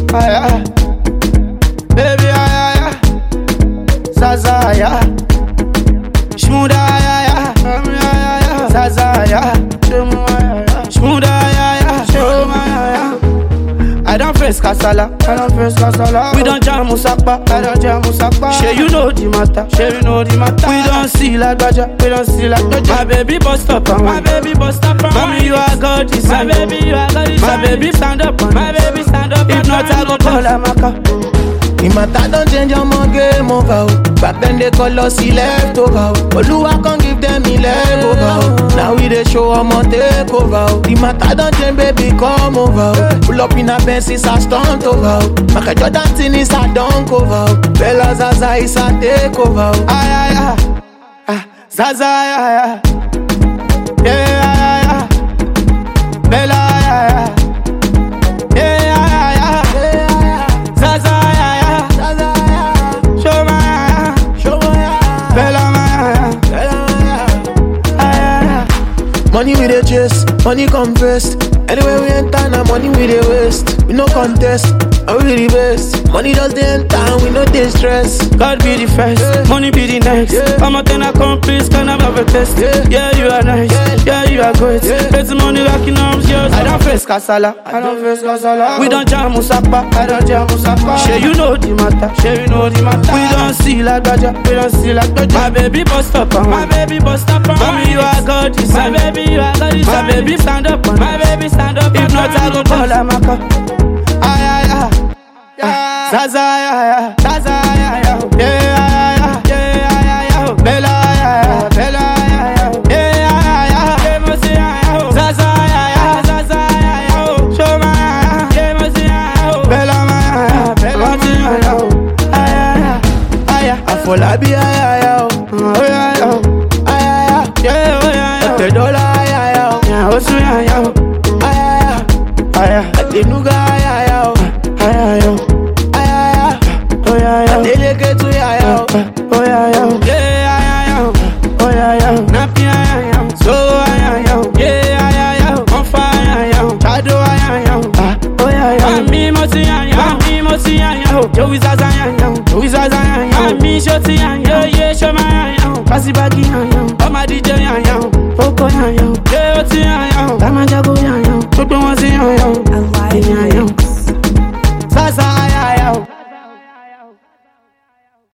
aya. Baby, aya, Zaza, aya. Shmuda, aya, Zaza, aya. Shmuda, aya, I don't face kasala, We don't jam Musakpa, Sure you know the matter, We don't see like Baja, My baby bust up, Mommy you are God, my baby you are God, my baby stand up, If not I go call Amaka. The matter don't change your game over. Back then they call us left over. Oluwa can't give them me leg over. Now we they show them on take over. The matter don't change, baby, come over. Pull up in a Benz, it's a stunt over. Maka Jordan thing is a dunk over. Bella Zaza is a take over. Ay, Zaza, ay, yeah, Bella, ay, money we dey chase, money come first. Anywhere we enter, now money we dey waste. We no contest, and we the best. Money just dey enter, and we no dey stress. God be the first, money be the next. I'm a ten accomplice, can I have a test? Yeah, you are nice, yeah, you are great. It's money rocking arms, yours. I don't face kasala, We don't jam Musakpa, Sure you know the matter, We don't see like Baja, My baby bust up, Mommy you are God, my baby you are God, my baby stand up, If not I go call Amaka. Ay, Zaza, yeah, Bella, Zaza, Shoma, Bella, Afolabi, $100, Adenuga.